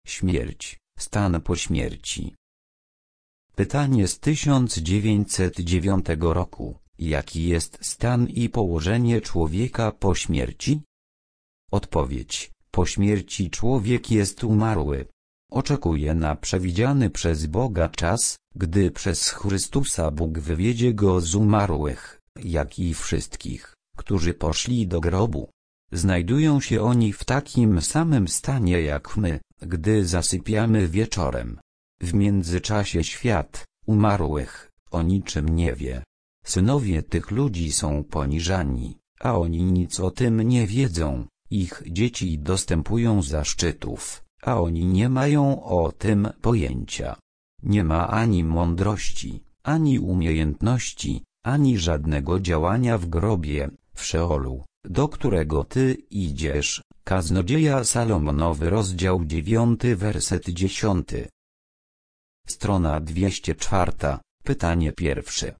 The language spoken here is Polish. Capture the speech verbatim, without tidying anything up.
Śmierć, stan po śmierci. Pytanie z tysiąc dziewięćset dziewiątego roku. Jaki jest stan i położenie człowieka po śmierci? Odpowiedź. Po śmierci człowiek jest umarły. Oczekuje na przewidziany przez Boga czas, gdy przez Chrystusa Bóg wywiedzie go z umarłych, jak i wszystkich, którzy poszli do grobu. Znajdują się oni w takim samym stanie jak my, gdy zasypiamy wieczorem. W międzyczasie świat umarłych o niczym nie wie. Synowie tych ludzi są poniżani, a oni nic o tym nie wiedzą. Ich dzieci dostępują zaszczytów, a oni nie mają o tym pojęcia. Nie ma ani mądrości, ani umiejętności, ani żadnego działania w grobie, w Szeolu, do którego ty idziesz. Kaznodzieja Salomonowy, rozdział dziewiąty, werset dziesiąty. Strona dwieście cztery. Pytanie pierwsze.